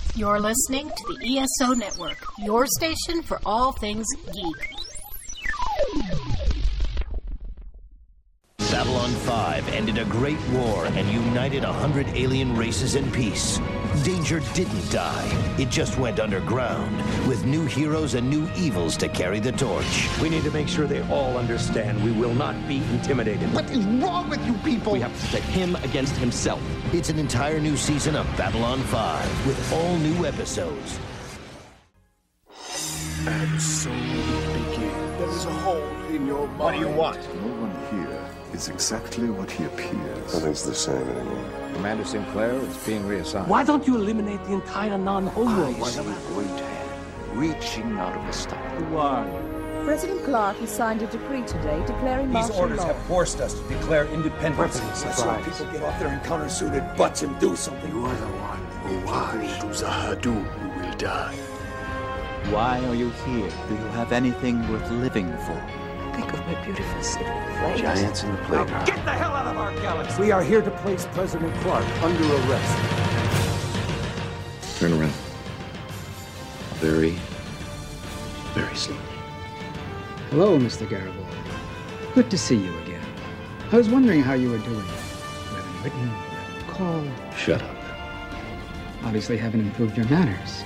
You're listening to the ESO Network, your station for all things geek. Babylon 5 ended a great war and united 100 alien races in peace. Danger didn't die. It just went underground, with new heroes and new evils to carry the torch. We need to make sure they all understand we will not be intimidated. What is wrong with you people? We have to protect him against himself. It's an entire new season of Babylon 5, with all new episodes. And so it begins. There is a hole in your mind. What do you want? No one here is exactly what he appears. Nothing's the same anymore. Commander Sinclair is being reassigned. Why don't you eliminate the entire non-home race? What are we going to have? Reaching out of the star. Who are you? President Clark has signed a decree today declaring These martial orders law. have forced us to declare independence. That's why people get off their encounter-suited butts and do something. You are the one who watched to Zahadu who will die. Why are you here? Do you have anything worth living for? Think of my beautiful city. Giants in the playground. Get the hell out of our galaxy! We are here to place President Clark under arrest. Turn around. Very, very slowly. Hello, Mr. Garibaldi. Good to see you again. I was wondering how you were doing. You haven't written, you haven't called. Shut up. Obviously haven't improved your manners.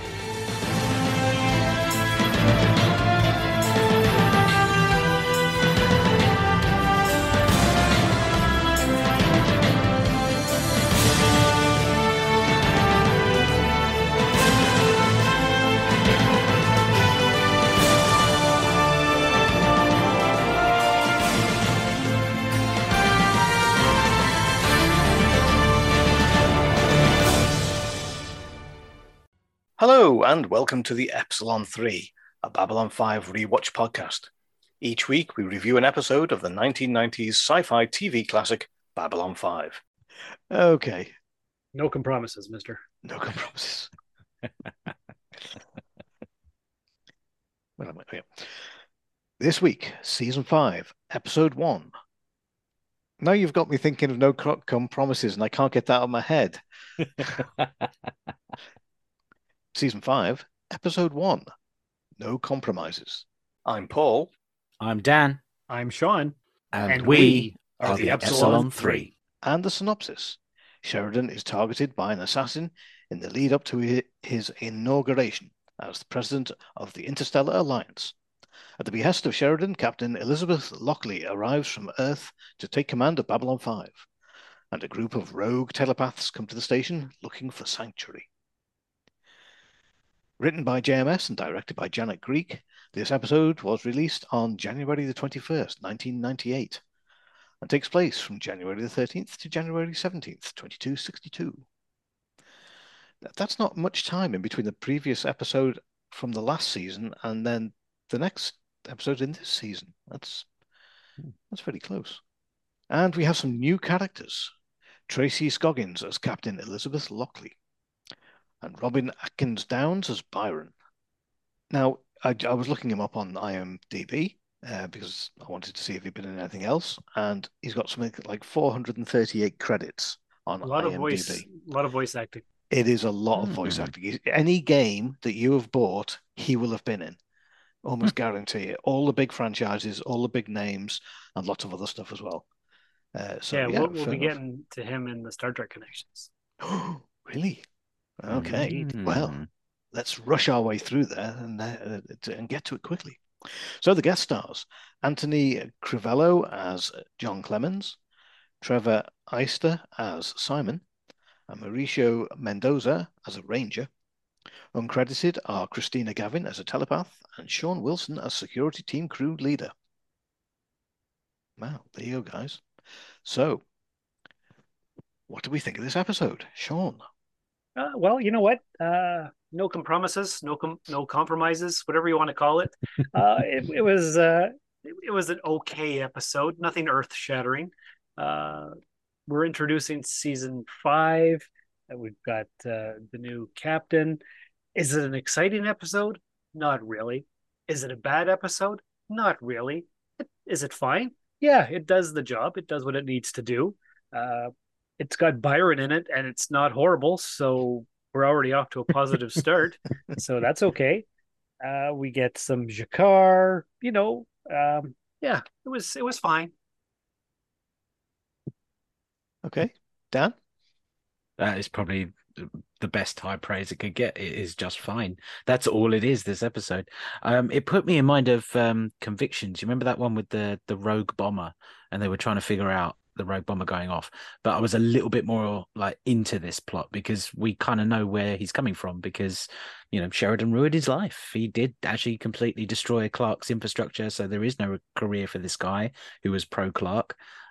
Hello, and welcome to the Epsilon 3, a Babylon 5 rewatch podcast. Each week, we review an episode of the 1990s sci-fi TV classic, Babylon 5. Okay. No compromises, mister. No compromises. Where am I? Here. This week, Season 5, Episode 1. Now you've got me thinking of no compromises, and I can't get that out of my head. Season 5, Episode 1, No Compromises. I'm Paul. I'm Dan. I'm Sean. And we are the Epsilon 3. And the synopsis. Sheridan is targeted by an assassin in the lead up to his inauguration as the president of the Interstellar Alliance. At the behest of Sheridan, Captain Elizabeth Lockley arrives from Earth to take command of Babylon 5, and a group of rogue telepaths come to the station looking for sanctuary. Written by JMS and directed by Janet Greek, this episode was released on January the 21st, 1998, and takes place from January the 13th to January 17th, 2262. That's not much time in between the previous episode from the last season and then the next episode in this season. That's very close. And we have some new characters. Tracy Scoggins as Captain Elizabeth Lockley, and Robin Atkins Downs as Byron. Now, I was looking him up on IMDb because I wanted to see if he'd been in anything else, and he's got something like 438 credits on IMDb. A lot of voice acting. It is a lot of voice acting. Any game that you have bought, he will have been in. Almost guarantee it. All the big franchises, all the big names, and lots of other stuff as well. We'll be getting to him in the Star Trek connections. Really? Okay, well, let's rush our way through there and get to it quickly. So the guest stars, Anthony Crivello as John Clemens, Trevor Eister as Simon, and Mauricio Mendoza as a ranger. Uncredited are Christina Gavin as a telepath and Sean Wilson as security team crew leader. Wow, there you go, guys. So, what do we think of this episode? Sean? Well, you know what? No compromises, no compromises, whatever you want to call it. It was an okay episode, nothing earth-shattering. We're introducing season 5. We've got the new captain. Is it an exciting episode? Not really. Is it a bad episode? Not really. Is it fine? Yeah, it does the job. It does what it needs to do. It's got Byron in it, and it's not horrible, so we're already off to a positive start, so that's okay. We get some Jakar, yeah, it was fine. Okay, Dan? That is probably the best high praise it could get. It is just fine. That's all it is, this episode. It put me in mind of Convictions. You remember that one with the rogue bomber, and they were trying to figure out the rogue bomber going off. But I was a little bit more like into this plot because we kind of know where he's coming from, because Sheridan ruined his life. He did actually completely destroy Clark's infrastructure, so there is no career for this guy who was pro Clark.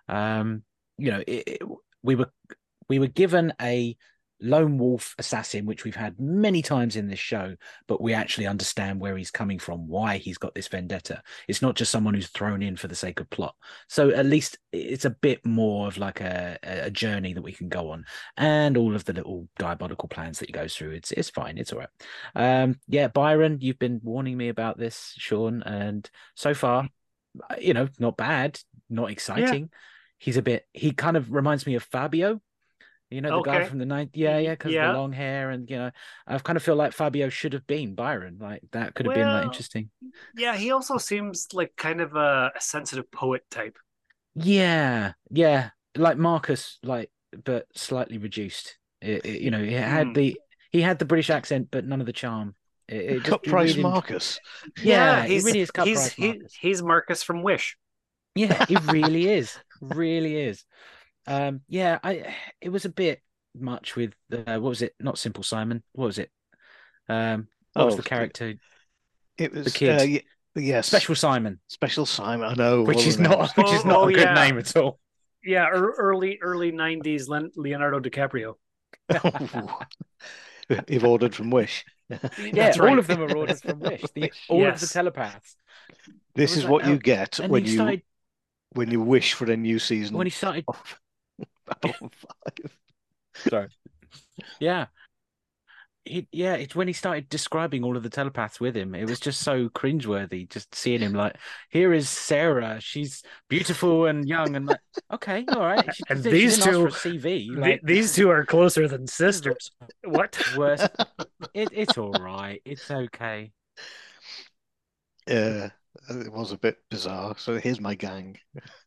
We were given a lone wolf assassin, which we've had many times in this show, but we actually understand where he's coming from, why he's got this vendetta. It's not just someone who's thrown in for the sake of plot. So at least it's a bit more of like a journey that we can go on, and all of the little diabolical plans that he goes through. It's fine. It's all right. Yeah, Byron, you've been warning me about this, Sean, and so far, not bad, not exciting. Yeah. He kind of reminds me of Fabio. The guy from the 90s, because of the long hair, and I kind of feel like Fabio should have been Byron. Like that could have been like interesting. Yeah, he also seems like kind of a sensitive poet type. Yeah, like Marcus, but slightly reduced. He had the British accent, but none of the charm. Cut price Marcus. Yeah, he really is cut price Marcus. He's Marcus from Wish. Yeah, he really is. Really is. It was a bit much with what was it? Not Simple Simon. What was it? What was the character? It was the kid. Yes, Special Simon. Special Simon. I know, which is not a good name at all. Yeah, early 90s Leonardo DiCaprio. You've ordered from Wish. Yeah, all of them are ordered from Wish. All of the telepaths. This is what you get when you wish for a new season. When he started. Babylon 5. Sorry. Yeah. It's when he started describing all of the telepaths with him. It was just so cringeworthy, just seeing him like, here is Sarah. She's beautiful and young, and like, okay, all right. And these two, CV, these two are closer than sisters. What? Worse. It's all right. It's okay. Yeah, it was a bit bizarre. So here's my gang.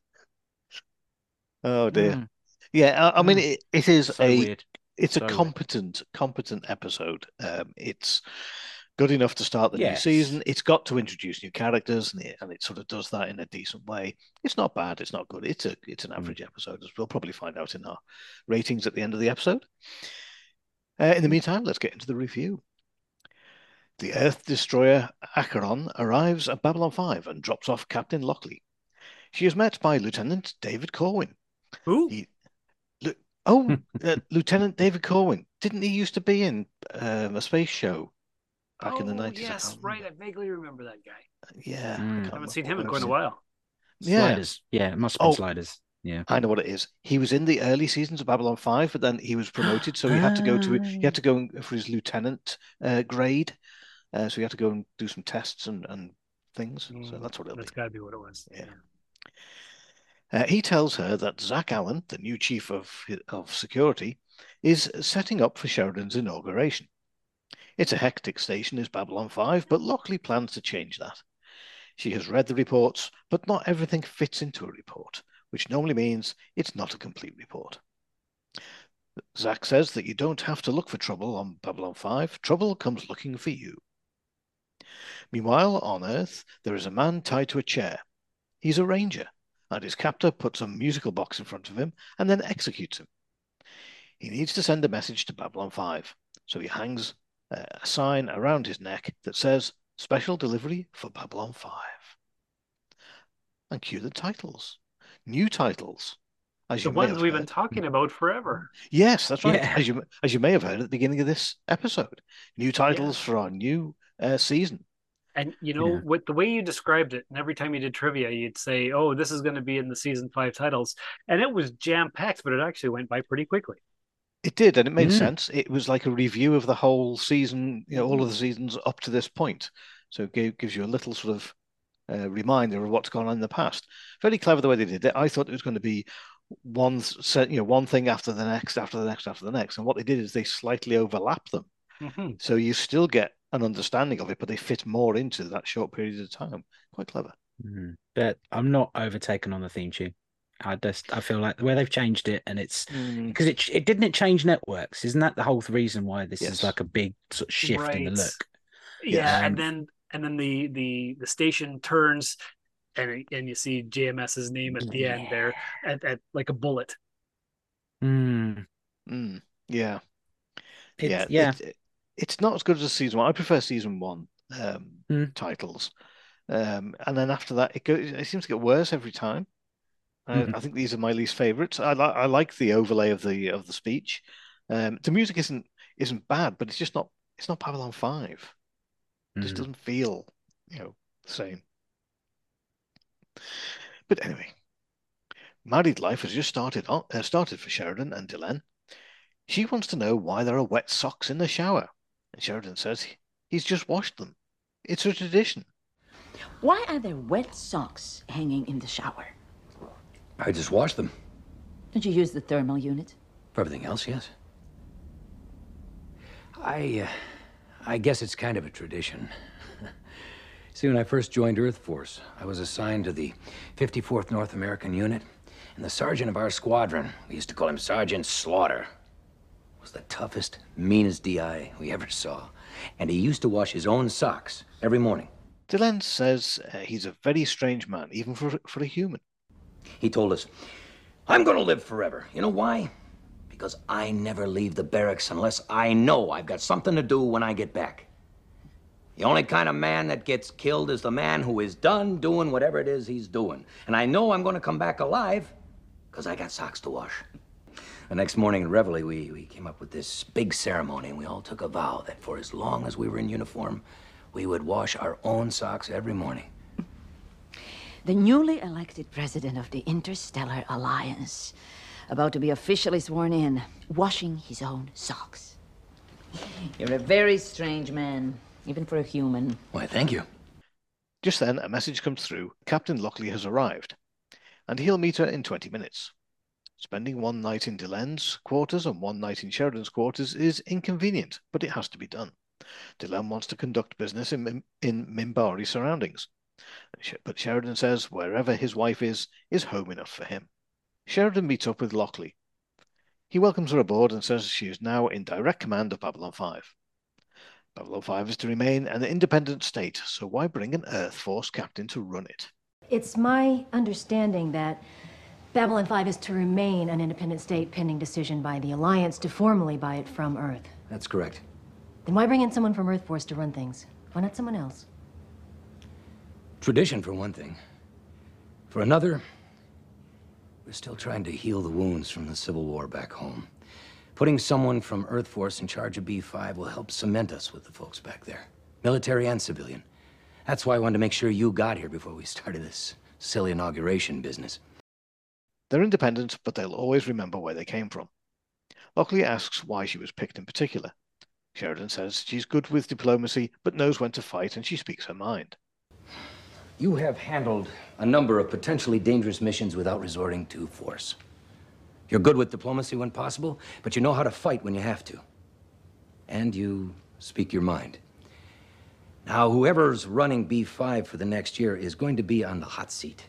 Oh dear. Yeah, I mean, it is so weird. It's a competent episode. It's good enough to start the new season. It's got to introduce new characters, and it sort of does that in a decent way. It's not bad. It's not good. It's an average episode, as we'll probably find out in our ratings at the end of the episode. In the meantime, let's get into the review. The Earth Destroyer Acheron arrives at Babylon 5 and drops off Captain Lockley. She is met by Lieutenant David Corwin. Who? Lieutenant David Corwin. Didn't he used to be in a space show back in the 90s? Yes, right. I vaguely remember that guy. Yeah. I haven't seen him in quite a while. Sliders. Yeah, it must have been Sliders. Yeah. I know what it is. He was in the early seasons of Babylon 5, but then he was promoted, so he had to go for his lieutenant grade. So he had to go and do some tests and things. So that's what it'll be. That's got to be what it was. Yeah. He tells her that Zach Allen, the new chief of security, is setting up for Sheridan's inauguration. It's a hectic station, is Babylon 5, but Lockley plans to change that. She has read the reports, but not everything fits into a report, which normally means it's not a complete report. Zach says that you don't have to look for trouble on Babylon 5. Trouble comes looking for you. Meanwhile, on Earth, there is a man tied to a chair. He's a ranger, and his captor puts a musical box in front of him and then executes him. He needs to send a message to Babylon 5, so he hangs a sign around his neck that says, "Special delivery for Babylon 5." And cue the titles. New titles. The ones we've been talking about forever. Yes, that's right. Yeah. As you may have heard at the beginning of this episode. New titles for our new season. And with the way you described it, and every time you did trivia, you'd say, "Oh, this is going to be in the season 5 titles," and it was jam-packed, but it actually went by pretty quickly. It did, and it made sense. It was like a review of the whole season, all of the seasons up to this point. So it gives you a little sort of reminder of what's gone on in the past. Very clever the way they did it. I thought it was going to be one thing after the next, after the next, after the next. And what they did is they slightly overlap them. Mm-hmm. So you still get an understanding of it, but they fit more into that short period of time. Quite clever. Mm-hmm. But I'm not overtaken on the theme tune. I feel like the way they've changed it, and it's because it didn't change networks. Isn't that the whole reason why this is like a big sort of shift in the look? Yeah, and then the station turns, and you see JMS's name at the end there, at like a bullet. Yeah. It's not as good as season one. I prefer season one titles, and then after that, it seems to get worse every time. I think these are my least favorites. I like the overlay of the speech. The music isn't bad, but it's just not. It's not Babylon 5. It just doesn't feel, the same. But anyway, married life has just started for Sheridan and Delenn. She wants to know why there are wet socks in the shower, and Sheridan says he's just washed them. It's a tradition. Why are there wet socks hanging in the shower? I just washed them. Don't you use the thermal unit? For everything else, yes. I guess it's kind of a tradition. See, when I first joined Earth Force, I was assigned to the 54th North American Unit, and the sergeant of our squadron, we used to call him Sergeant Slaughter, was the toughest, meanest DI we ever saw. And he used to wash his own socks every morning. Delenn says he's a very strange man, even for a human. He told us, I'm going to live forever. You know why? Because I never leave the barracks unless I know I've got something to do when I get back. The only kind of man that gets killed is the man who is done doing whatever it is he's doing. And I know I'm going to come back alive because I got socks to wash. The next morning in Reveille, we came up with this big ceremony, and we all took a vow that for as long as we were in uniform, we would wash our own socks every morning. The newly elected president of the Interstellar Alliance, about to be officially sworn in, washing his own socks. You're a very strange man, even for a human. Why, thank you. Just then, a message comes through. Captain Lockley has arrived, and he'll meet her in 20 minutes. Spending one night in Delenn's quarters and one night in Sheridan's quarters is inconvenient, but it has to be done. Delenn wants to conduct business in Minbari surroundings, but Sheridan says wherever his wife is home enough for him. Sheridan meets up with Lockley. He welcomes her aboard and says she is now in direct command of Babylon 5. Babylon 5 is to remain an independent state, so why bring an Earth Force captain to run it? It's my understanding that Babylon 5 is to remain an independent state pending decision by the Alliance to formally buy it from Earth. That's correct. Then why bring in someone from Earth Force to run things? Why not someone else? Tradition, for one thing. For another, we're still trying to heal the wounds from the Civil War back home. Putting someone from Earth Force in charge of B5 will help cement us with the folks back there. Military and civilian. That's why I wanted to make sure you got here before we started this silly inauguration business. They're independent, but they'll always remember where they came from. Lockley asks why she was picked in particular. Sheridan says she's good with diplomacy, but knows when to fight, and she speaks her mind. You have handled a number of potentially dangerous missions without resorting to force. You're good with diplomacy when possible, but you know how to fight when you have to. And you speak your mind. Now, whoever's running B5 for the next year is going to be on the hot seat.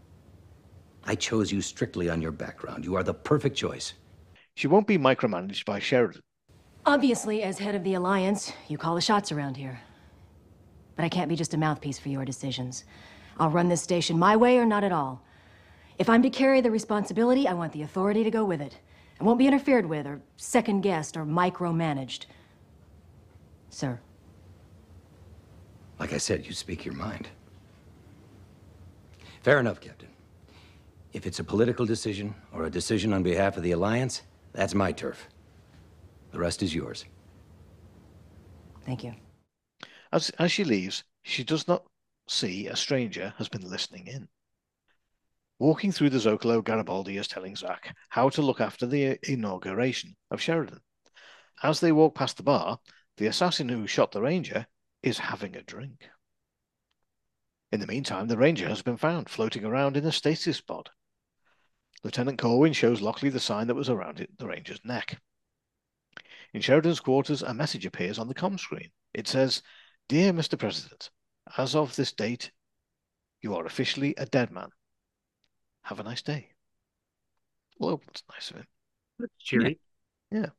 I chose you strictly on your background. You are the perfect choice. She won't be micromanaged by Sheridan. Obviously, as head of the Alliance, you call the shots around here. But I can't be just a mouthpiece for your decisions. I'll run this station my way or not at all. If I'm to carry the responsibility, I want the authority to go with it. I won't be interfered with or second-guessed or micromanaged. Sir. Like I said, you speak your mind. Fair enough, Captain. If it's a political decision or a decision on behalf of the Alliance, that's my turf. The rest is yours. Thank you. As she leaves, she does not see a stranger has been listening in. Walking through the Zocalo, Garibaldi is telling Zach how to look after the inauguration of Sheridan. As they walk past the bar, the assassin who shot the Ranger is having a drink. In the meantime, the Ranger has been found floating around in a stasis pod. Lieutenant Corwin shows Lockley the sign that was around the Ranger's neck. In Sheridan's quarters, a message appears on the comm screen. It says, "Dear Mr. President, as of this date, you are officially a dead man. Have a nice day." Well, that's nice of him. That's cheery. Yeah.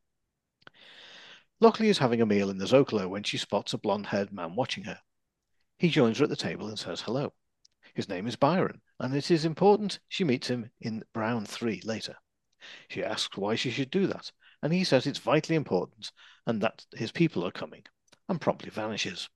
Lockley is having a meal in the Zocalo when she spots a blonde-haired man watching her. He joins her at the table and says hello. His name is Byron, and it is important she meets him in Brown 3 later. She asks why she should do that, and he says it's vitally important and that his people are coming, and promptly vanishes.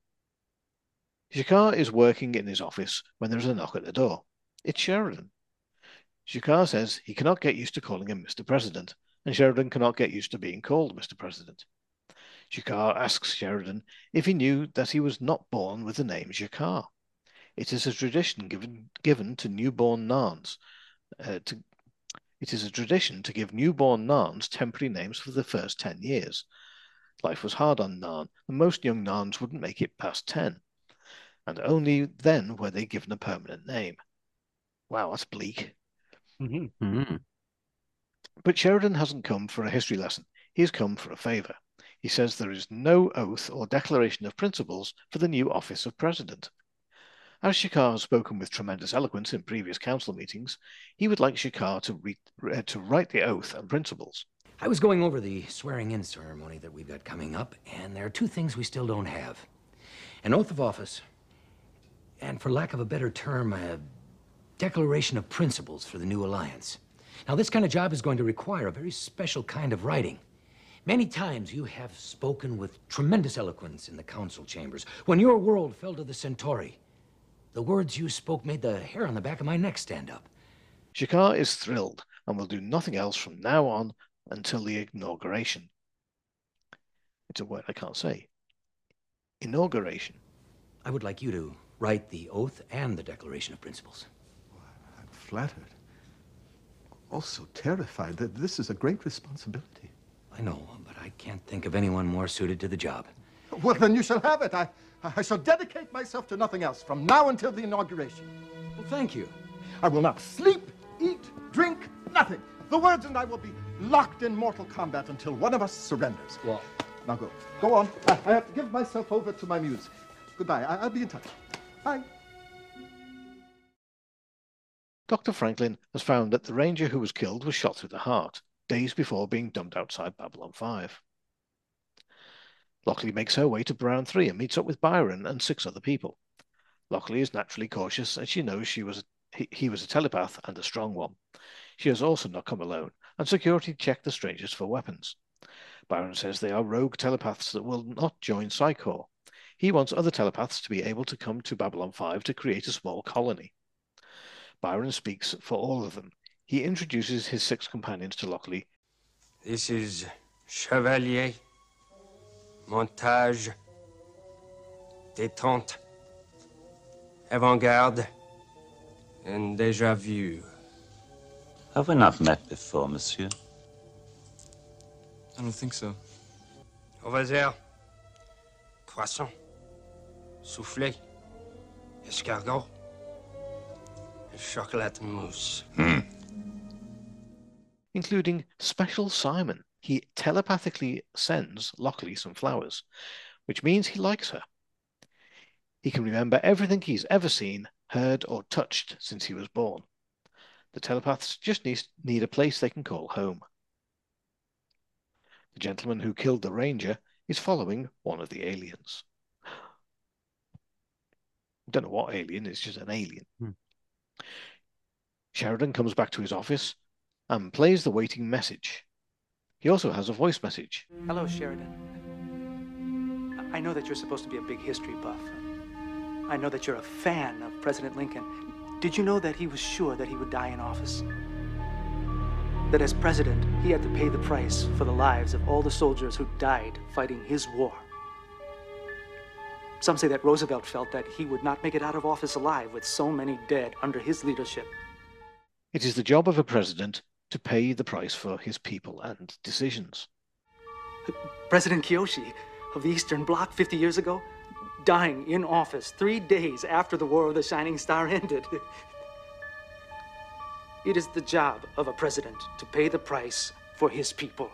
G'Kar is working in his office when there is a knock at the door. It's Sheridan. G'Kar says he cannot get used to calling him Mr. President, and Sheridan cannot get used to being called Mr. President. G'Kar asks Sheridan if he knew that he was not born with the name G'Kar. It is a tradition given to newborn Narns. It is a tradition to give newborn Narns temporary names for the first 10 years. Life was hard on Narn, and most young Narns wouldn't make it past 10. And only then were they given a permanent name. Wow, that's bleak. Mm-hmm. Mm-hmm. But Sheridan hasn't come for a history lesson. He's come for a favour. He says there is no oath or declaration of principles for the new office of president. As G'Kar has spoken with tremendous eloquence in previous council meetings, he would like G'Kar to write the oath and principles. I was going over the swearing-in ceremony that we've got coming up, and there are two things we still don't have. An oath of office, and for lack of a better term, a declaration of principles for the new alliance. Now, this kind of job is going to require a very special kind of writing. Many times you have spoken with tremendous eloquence in the council chambers. When your world fell to the Centauri, the words you spoke made the hair on the back of my neck stand up. G'Kar is thrilled and will do nothing else from now on until the inauguration. It's a word I can't say. Inauguration. I would like you to write the oath and the declaration of principles. I'm flattered. Also terrified that this is a great responsibility. I know, but I can't think of anyone more suited to the job. Well, then you shall have it. I shall dedicate myself to nothing else from now until the inauguration. Well, thank you. I will not sleep, eat, drink, nothing. The words and I will be locked in mortal combat until one of us surrenders. Well, now go. Go on. I have to give myself over to my muse. Goodbye. I'll be in touch. Bye. Dr. Franklin has found that the Ranger who was killed was shot through the heart, days before being dumped outside Babylon 5. Lockley makes her way to Brown 3 and meets up with Byron and 6 other people. Lockley is naturally cautious, and she knows he was a telepath and a strong one. She has also not come alone, and security check the strangers for weapons. Byron says they are rogue telepaths that will not join Psi Corps. He wants other telepaths to be able to come to Babylon 5 to create a small colony. Byron speaks for all of them. He introduces his 6 companions to Lockley. This is Chevalier, Montage, Détente, Avant-Garde, and Déjà Vu. Have we not met before, monsieur? I don't think so. Over Croissant, Soufflé, Escargot, Chocolat Mousse. Including Special Simon. He telepathically sends Lockley some flowers, which means he likes her. He can remember everything he's ever seen, heard, or touched since he was born. The telepaths just need a place they can call home. The gentleman who killed the Ranger is following one of the aliens. I don't know what alien, it's just an alien. Sheridan comes back to his office and plays the waiting message. He also has a voice message. Hello, Sheridan. I know that you're supposed to be a big history buff. I know that you're a fan of President Lincoln. Did you know that he was sure that he would die in office? That as president, he had to pay the price for the lives of all the soldiers who died fighting his war. Some say that Roosevelt felt that he would not make it out of office alive with so many dead under his leadership. It is the job of a president to pay the price for his people and decisions. President Kiyoshi of the Eastern Bloc 50 years ago, dying in office 3 days after the War of the Shining Star ended. It is the job of a president to pay the price for his people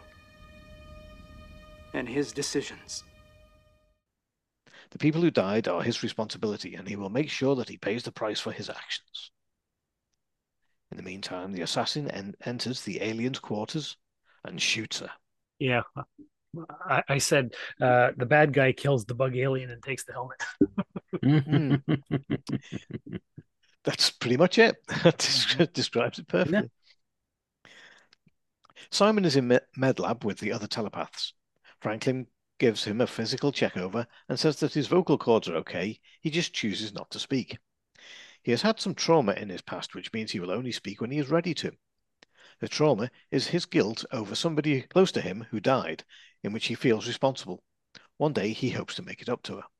and his decisions. The people who died are his responsibility, and he will make sure that he pays the price for his actions. In the meantime, the assassin enters the alien's quarters and shoots her. Yeah. I said the bad guy kills the bug alien and takes the helmet. That's pretty much it. That describes it perfectly. Yeah. Simon is in med lab with the other telepaths. Franklin gives him a physical check over and says that his vocal cords are okay. He just chooses not to speak. He has had some trauma in his past, which means he will only speak when he is ready to. The trauma is his guilt over somebody close to him who died, in which he feels responsible. One day he hopes to make it up to her.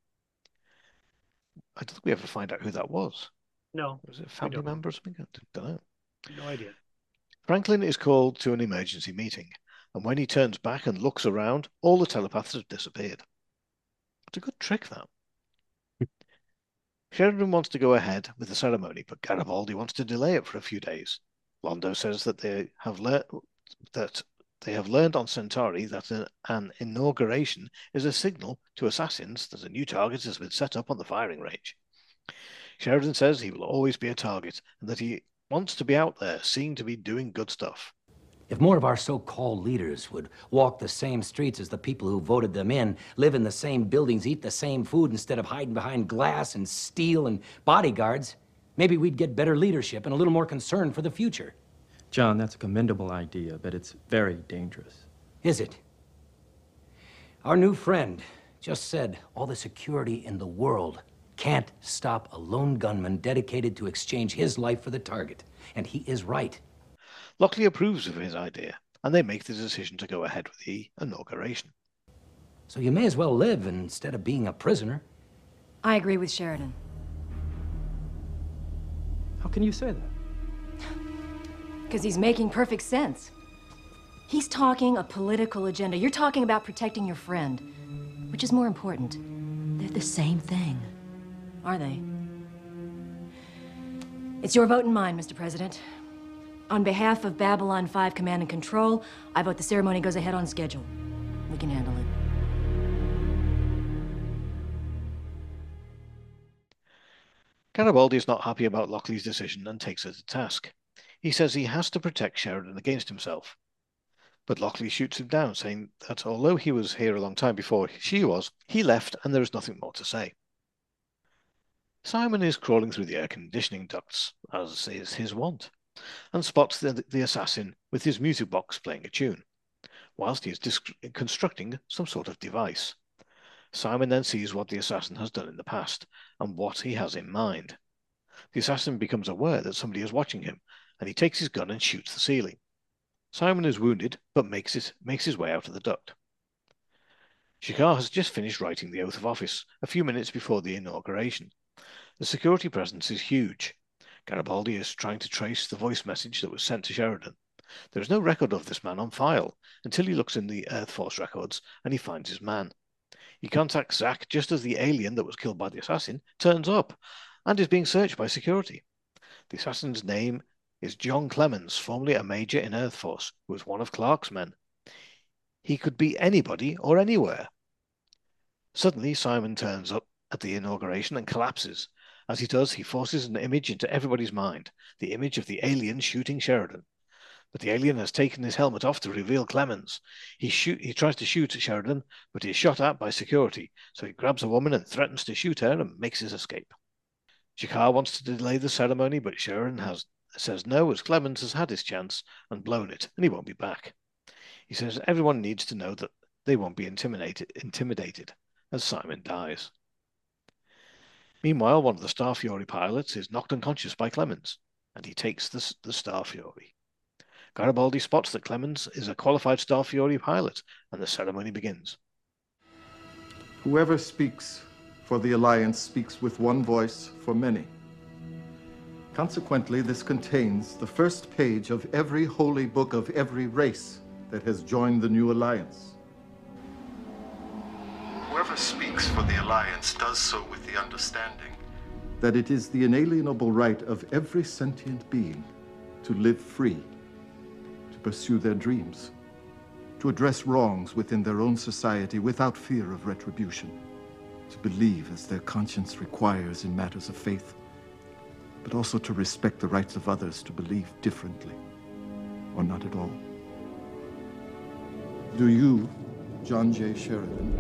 I don't think we ever find out who that was. No. Was it a family member or something? I don't know. No idea. Franklin is called to an emergency meeting, and when he turns back and looks around, all the telepaths have disappeared. It's a good trick, that. Sheridan wants to go ahead with the ceremony, but Garibaldi wants to delay it for a few days. Londo says that they have learned on Centauri that an inauguration is a signal to assassins that a new target has been set up on the firing range. Sheridan says he will always be a target and that he wants to be out there, seen to be doing good stuff. If more of our so-called leaders would walk the same streets as the people who voted them in, live in the same buildings, eat the same food instead of hiding behind glass and steel and bodyguards, maybe we'd get better leadership and a little more concern for the future. John, that's a commendable idea, but it's very dangerous. Is it? Our new friend just said all the security in the world can't stop a lone gunman dedicated to exchange his life for the target. And he is right. Lockley approves of his idea, and they make the decision to go ahead with the inauguration. So you may as well live instead of being a prisoner. I agree with Sheridan. How can you say that? Because he's making perfect sense. He's talking a political agenda. You're talking about protecting your friend. Which is more important? They're the same thing. Are they? It's your vote and mine, Mr. President. On behalf of Babylon 5 Command and Control, I vote the ceremony goes ahead on schedule. We can handle it. Garibaldi is not happy about Lockley's decision and takes her to task. He says he has to protect Sheridan against himself. But Lockley shoots him down, saying that although he was here a long time before she was, he left and there is nothing more to say. Simon is crawling through the air conditioning ducts, as is his wont, and spots the assassin with his music box playing a tune, whilst he is constructing some sort of device. Simon then sees what the assassin has done in the past, and what he has in mind. The assassin becomes aware that somebody is watching him, and he takes his gun and shoots the ceiling. Simon is wounded, but makes his way out of the duct. G'Kar has just finished writing the oath of office, a few minutes before the inauguration. The security presence is huge. Garibaldi is trying to trace the voice message that was sent to Sheridan. There is no record of this man on file, until he looks in the Earth Force records, and he finds his man. He contacts Zack just as the alien that was killed by the assassin turns up, and is being searched by security. The assassin's name is John Clemens, formerly a major in Earth Force, who was one of Clark's men. He could be anybody or anywhere. Suddenly, Simon turns up at the inauguration and collapses. As he does, he forces an image into everybody's mind, the image of the alien shooting Sheridan. But the alien has taken his helmet off to reveal Clemens. He tries to shoot Sheridan, but he is shot at by security, so he grabs a woman and threatens to shoot her and makes his escape. G'Kar wants to delay the ceremony, but Sheridan says no, as Clemens has had his chance and blown it, and he won't be back. He says everyone needs to know that they won't be intimidated, as Simon dies. Meanwhile, one of the Star Fury pilots is knocked unconscious by Clemens, and he takes the Star Fury. Garibaldi spots that Clemens is a qualified Star Fury pilot, and the ceremony begins. Whoever speaks for the Alliance speaks with one voice for many. Consequently, this contains the first page of every holy book of every race that has joined the new Alliance. Whoever speaks for the Alliance does so with the understanding that it is the inalienable right of every sentient being to live free, to pursue their dreams, to address wrongs within their own society without fear of retribution, to believe as their conscience requires in matters of faith, but also to respect the rights of others to believe differently, or not at all. Do you, John J. Sheridan?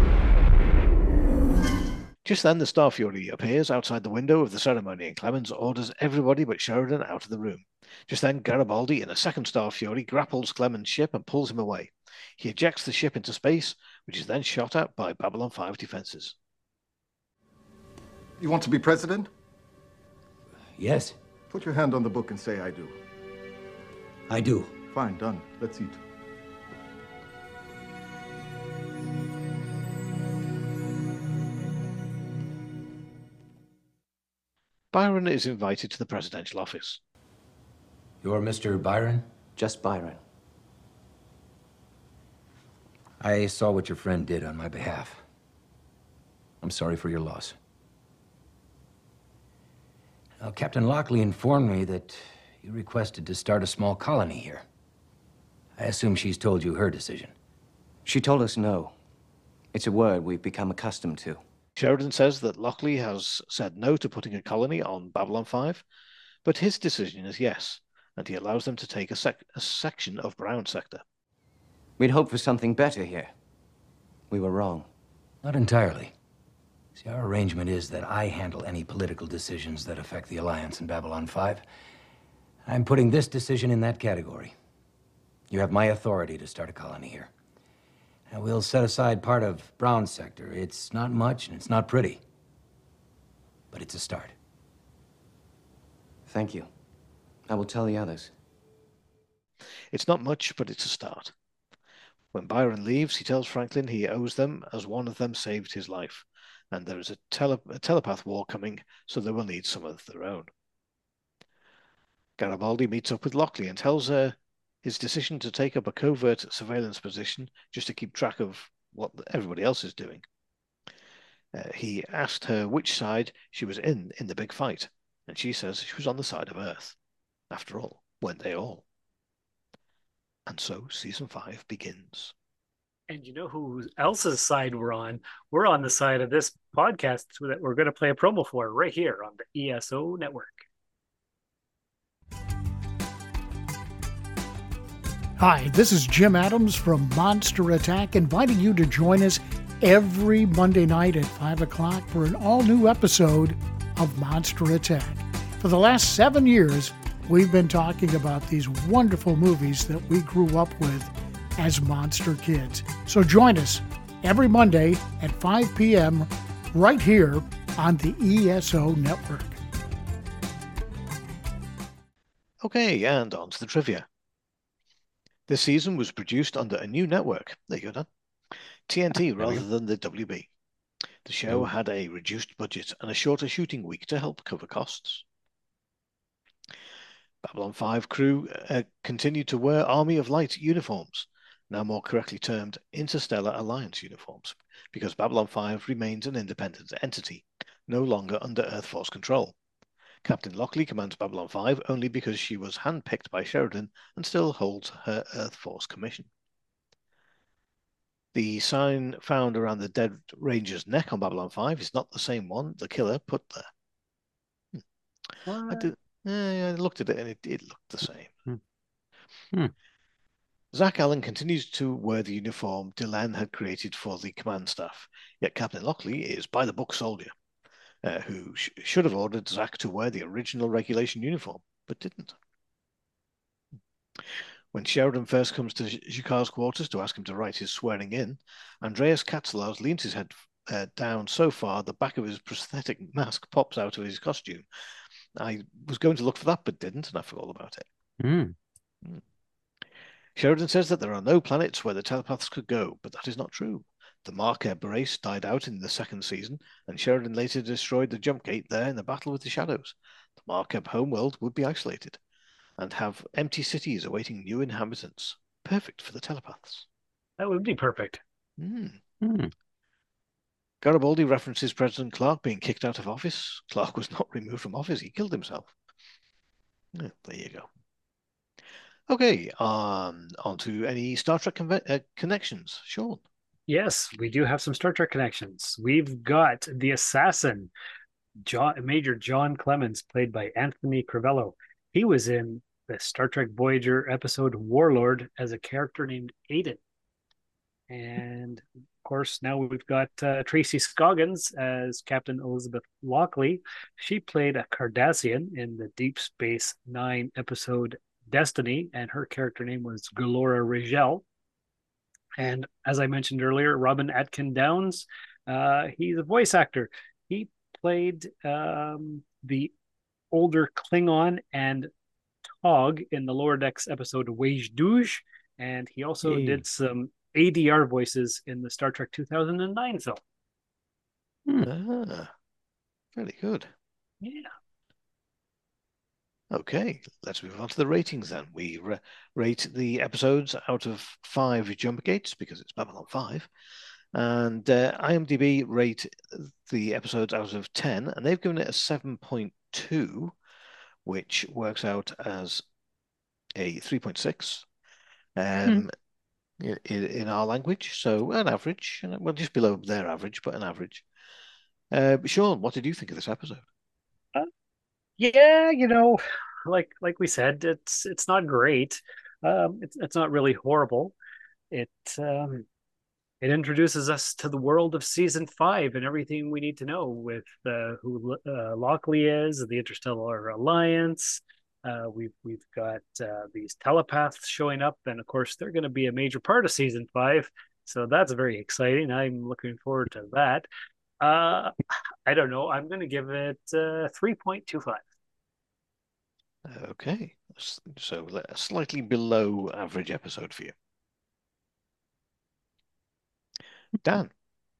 Just then, the Star Fury appears outside the window of the ceremony, and Clemens orders everybody but Sheridan out of the room. Just then, Garibaldi, in a second Star Fury, grapples Clemens' ship and pulls him away. He ejects the ship into space, which is then shot at by Babylon 5 defenses. You want to be president? Yes. Put your hand on the book and say, I do. I do. Fine, done. Let's eat. Byron is invited to the presidential office. You're Mr. Byron? Just Byron. I saw what your friend did on my behalf. I'm sorry for your loss. Now, Captain Lockley informed me that you requested to start a small colony here. I assume she's told you her decision. She told us no. It's a word we've become accustomed to. Sheridan says that Lockley has said no to putting a colony on Babylon 5, but his decision is yes, and he allows them to take a section of Brown Sector. We'd hoped for something better here. We were wrong. Not entirely. See, our arrangement is that I handle any political decisions that affect the Alliance in Babylon 5. I'm putting this decision in that category. You have my authority to start a colony here. And we'll set aside part of Brown Sector. It's not much and it's not pretty, but it's a start. Thank you. I will tell the others. It's not much, but it's a start. When Byron leaves, he tells Franklin he owes them as one of them saved his life, and there is a telepath war coming, so they will need some of their own. Garibaldi meets up with Lockley and tells her his decision to take up a covert surveillance position just to keep track of what everybody else is doing. He asked her which side she was in the big fight, and she says she was on the side of Earth. After all, weren't they all? And so season 5 begins. And you know who else's side we're on? We're on the side of this podcast that we're going to play a promo for right here on the ESO Network. Hi, this is Jim Adams from Monster Attack, inviting you to join us every Monday night at 5 o'clock for an all-new episode of Monster Attack. For the last 7 years, we've been talking about these wonderful movies that we grew up with as monster kids. So join us every Monday at 5 p.m. right here on the ESO Network. Okay, and on to the trivia. This season was produced under a new network. There you go, Dan. TNT rather than the WB. The show had a reduced budget and a shorter shooting week to help cover costs. Babylon 5 crew continued to wear Army of Light uniforms, now more correctly termed Interstellar Alliance uniforms, because Babylon 5 remains an independent entity, no longer under Earth Force control. Captain Lockley commands Babylon 5 only because she was handpicked by Sheridan and still holds her Earth Force commission. The sign found around the dead Ranger's neck on Babylon 5 is not the same one the killer put there. I looked at it and it looked the same. Zach Allen continues to wear the uniform Delenn had created for the command staff, yet Captain Lockley is by-the-book soldier, who should have ordered Zach to wear the original regulation uniform, but didn't. When Sheridan first comes to G'Kar's quarters to ask him to write his swearing in, Andreas Katsulas leans his head down so far the back of his prosthetic mask pops out of his costume. I was going to look for that, but didn't, and I forgot all about it. Sheridan says that there are no planets where the telepaths could go, but that is not true. The Markeb race died out in the second season, and Sheridan later destroyed the jump gate there in the battle with the Shadows. The Markeb homeworld would be isolated, and have empty cities awaiting new inhabitants. Perfect for the telepaths. That would be perfect. Garibaldi references President Clark being kicked out of office. Clark was not removed from office. He killed himself. Yeah, there you go. Okay, on to any Star Trek connections. Sean. Yes, we do have some Star Trek connections. We've got the assassin, Major John Clemens, played by Anthony Crivello. He was in the Star Trek Voyager episode Warlord as a character named Aiden. And of course, now we've got Tracy Scoggins as Captain Elizabeth Lockley. She played a Cardassian in the Deep Space Nine episode Destiny, and her character name was Galora Rigel. And as I mentioned earlier, Robin Atkin Downes, he's a voice actor. He played the older Klingon and Tog in the Lower Decks episode Wage Douche, and he also did some ADR voices in the Star Trek 2009 film. Very good. Yeah. Okay, let's move on to the ratings then. We rate the episodes out of 5 jump gates because it's Babylon 5. And IMDb rate the episodes out of 10, and they've given it a 7.2, which works out as a 3.6 in our language. So an average, well, just below their average, but an average. Sean, what did you think of this episode? Yeah, like we said, it's not great. It's not really horrible. It introduces us to the world of season 5 and everything we need to know with who Lockley is, the Interstellar Alliance. We've got these telepaths showing up, and of course they're going to be a major part of season 5. So that's very exciting. I'm looking forward to that. I don't know. I'm going to give it 3.25. Okay, so a slightly below average episode for you. Dan.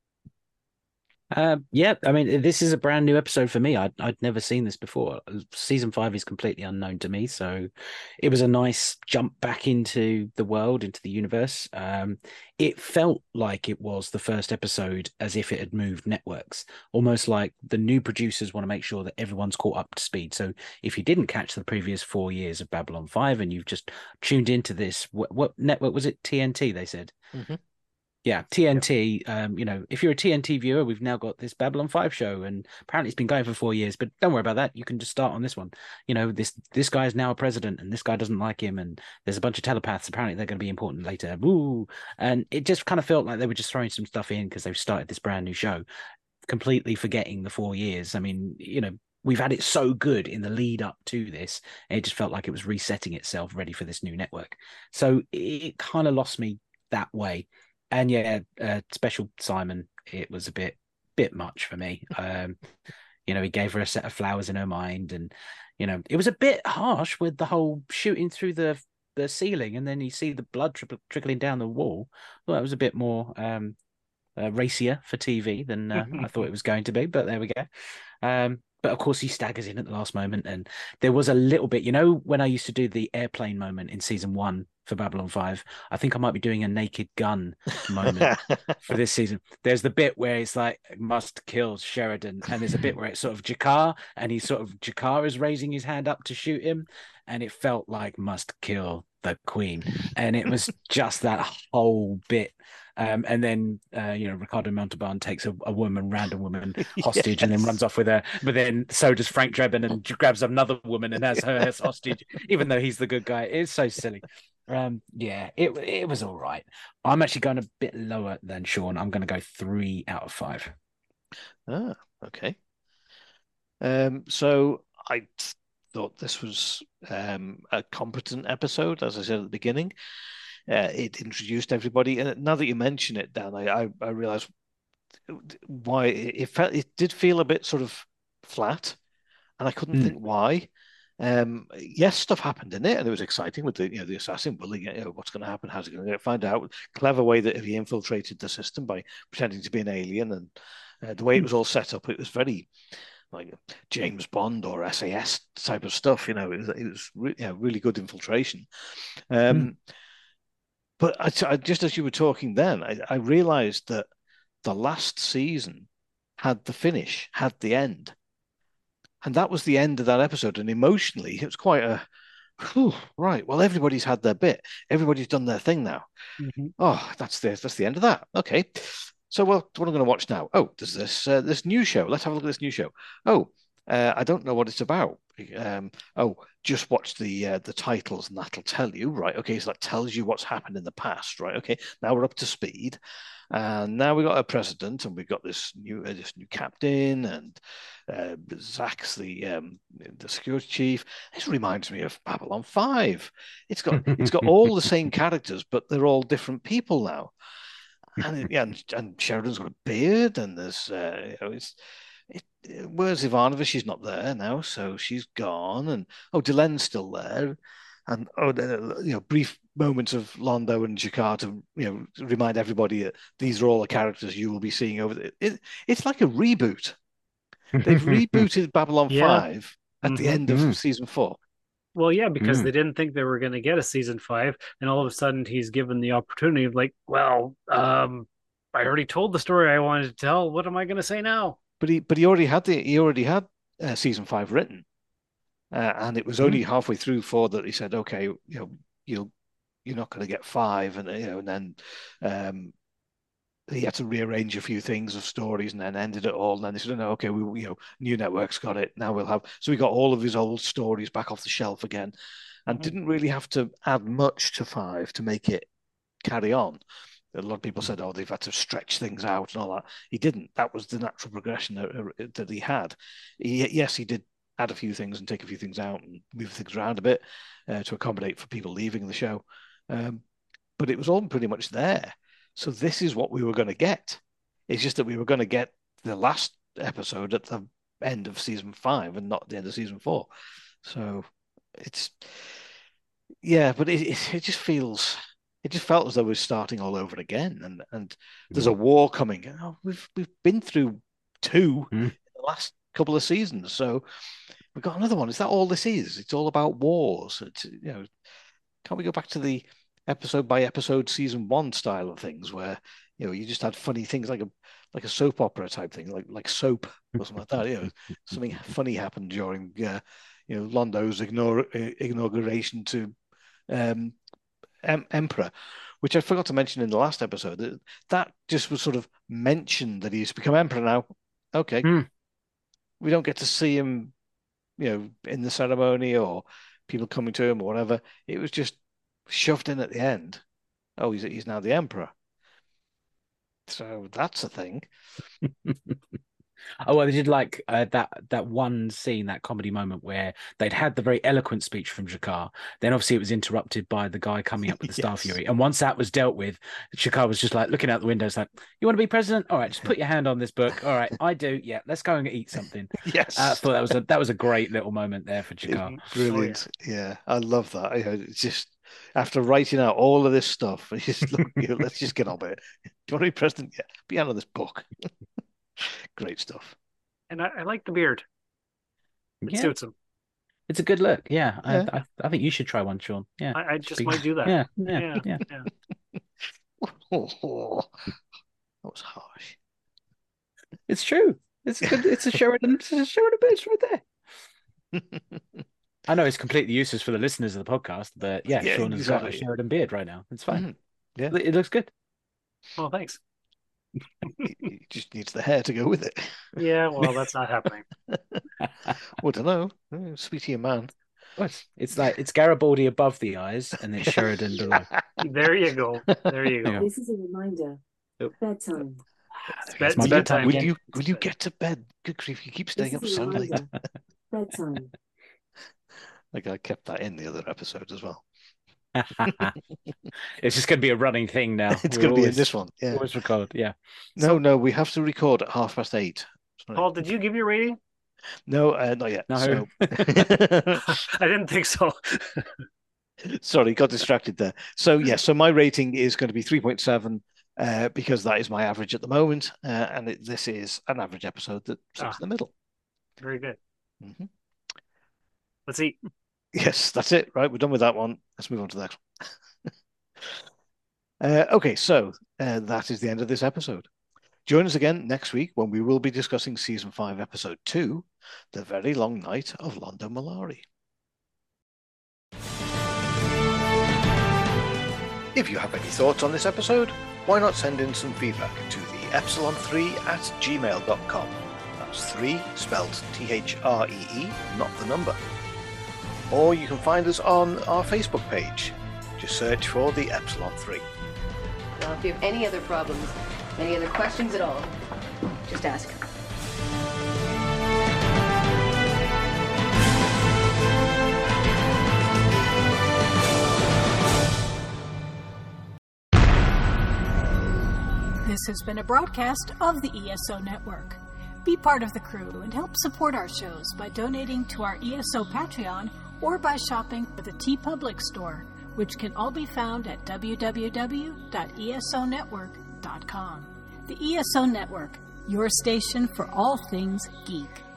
Yeah, I mean, this is a brand new episode for me. I'd never seen this before. Season 5 is completely unknown to me, so it was a nice jump back into the world, into the universe. It felt like it was the first episode as if it had moved networks, almost like the new producers want to make sure that everyone's caught up to speed. So if you didn't catch the previous 4 years of Babylon 5 and you've just tuned into this, what network was it? TNT, they said. Mm-hmm. Yeah, TNT, if you're a TNT viewer, we've now got this Babylon 5 show, and apparently it's been going for 4 years, but don't worry about that. You can just start on this one. This guy is now a president, and this guy doesn't like him, and there's a bunch of telepaths. Apparently they're going to be important later. Woo! And it just kind of felt like they were just throwing some stuff in because they've started this brand new show, completely forgetting the 4 years. I mean, we've had it so good in the lead up to this, it just felt like it was resetting itself, ready for this new network. So it kind of lost me that way. And yeah, Special Simon, it was a bit much for me. He gave her a set of flowers in her mind, and it was a bit harsh with the whole shooting through the ceiling, and then you see the blood trickling down the wall. Well, that was a bit more racier for TV than I thought it was going to be, but there we go. But of course, he staggers in at the last moment, and there was a little bit, when I used to do the airplane moment in season 1 for Babylon 5, I think I might be doing a Naked Gun moment for this season. There's the bit where it's like, must kill Sheridan, and there's a bit where it's sort of Jakar, and Jakar is raising his hand up to shoot him, and it felt like must kill the Queen, and it was just that whole bit. And then, Ricardo Montalban takes a random woman hostage, yes, and then runs off with her. But then so does Frank Drebin and grabs another woman and has her as hostage, even though he's the good guy. It's so silly. It was all right. I'm actually going a bit lower than Sean. I'm going to go 3 out of 5. Ah, okay. So I thought this was a competent episode, as I said at the beginning. It introduced everybody, and now that you mention it, Dan, I realize why it did feel a bit sort of flat, and I couldn't think why. Yes, stuff happened in it, and it was exciting with the assassin bullying. What's going to happen? How's it going to find out? Clever way that he infiltrated the system by pretending to be an alien, and the way it was all set up, it was very like James Bond or SAS type of stuff. It was really good infiltration. But I just as you were talking then, I realized that the last season had the finish, had the end. And that was the end of that episode. And emotionally, it was quite a Whew, right. Well, everybody's had their bit. Everybody's done their thing now. Mm-hmm. Oh, that's the end of that. Okay. So, well, what I'm going to watch now? Oh, there's this new show. Let's have a look at this new show. Oh, I don't know what it's about. Just watch the titles and that'll tell you. Right. Okay. So that tells you what's happened in the past. Right. Okay. Now we're up to speed. And now we've got a president, and we've got this new captain, and Zach's the security chief. This reminds me of Babylon 5. It's got all the same characters, but they're all different people now. And Sheridan's got a beard, and there's where's Ivanova? She's not there now, so she's gone. And Delen's still there. And brief moments of Londo and G'Kar to remind everybody that these are all the characters you will be seeing over. It's like a reboot. They've rebooted Babylon 5 at the end of season 4. Well, yeah, because they didn't think they were going to get a season 5, and all of a sudden he's given the opportunity of like, well, I already told the story I wanted to tell. What am I going to say now? But he already had season 5 written. And it was only halfway through 4 that he said, "Okay, you're not going to get 5," and then he had to rearrange a few things of stories, and then ended it all. And then they said, "No, okay, New Network's got it. Now we'll have." So we got all of his old stories back off the shelf again, and didn't really have to add much to 5 to make it carry on. A lot of people said, "Oh, they've had to stretch things out and all that." He didn't. That was the natural progression that he had. Yes, he did add a few things and take a few things out and move things around a bit to accommodate for people leaving the show. But it was all pretty much there. So this is what we were going to get. It's just that we were going to get the last episode at the end of season 5 and not at the end of season 4. So it's, but it just feels, it just felt as though we're starting all over again. And there's a war coming. We've been through 2 in the last couple of seasons. So we've got another one. Is that all this is? It's all about wars. It's, can't we go back to the episode by episode season 1 style of things where you just had funny things like a soap opera type thing, like Soap or something like that. Something funny happened during Londo's inauguration to Emperor, which I forgot to mention in the last episode. That just was sort of mentioned that he's become Emperor now. Okay. We don't get to see him, in the ceremony or people coming to him or whatever. It was just shoved in at the end. Oh, he's now the Emperor. So that's a thing. Oh, well, they did like that one scene, that comedy moment where they'd had the very eloquent speech from G'Kar. Then obviously it was interrupted by the guy coming up with the Star Fury. And once that was dealt with, G'Kar was just like looking out the window. It's like, you want to be president? All right, just put your hand on this book. All right, I do. Yeah, let's go and eat something. Yes. I thought that was a great little moment there for G'Kar. Brilliant. Yeah, I love that. It's just after writing out all of this stuff, just look, let's just get on with it. Do you want to be president? Yeah, be out of this book. Great stuff. And I like the beard. It suits him. It's a good look. Yeah. I think you should try one, Sean. Yeah. I just might do that. Yeah. Oh, that was harsh. It's true. It's good. It's a Sheridan. It's a Sheridan beard right there. I know it's completely useless for the listeners of the podcast, but Sean has got a Sheridan beard right now. It's fine. Yeah, it looks good. Oh, thanks. He just needs the hair to go with it. Yeah, well, that's not happening. I don't know. Sweetie man. It's like it's Garibaldi above the eyes and it's Sheridan below. There you go. This is a reminder. Bedtime. It's bedtime. Will you get to bed? Good grief, you keep staying up so late. Bedtime. Like I kept that in the other episode as well. It's just going to be a running thing now. It's going to be in this one. Yeah. Always record. Yeah. No, we have to record at 8:30. Paul, did you give your rating? No, not yet. No. So... I didn't think so. Sorry, got distracted there. So so my rating is going to be 3.7 because that is my average at the moment, and this is an average episode that sits in the middle. Very good. Mm-hmm. Let's eat. Yes, that's it. Right, we're done with that one. Let's move on to the next one. Okay, so that is the end of this episode. Join us again next week when we will be discussing Season 5, Episode 2, The Very Long Night of Londo Mollari. If you have any thoughts on this episode, why not send in some feedback to the epsilon3@gmail.com. That's 3 spelled THREE, not the number. Or you can find us on our Facebook page. Just search for the Epsilon 3. Now, if you have any other problems, any other questions at all, just ask. This has been a broadcast of the ESO Network. Be part of the crew and help support our shows by donating to our ESO Patreon or by shopping for the TeePublic store, which can all be found at www.esonetwork.com. The ESO Network, your station for all things geek.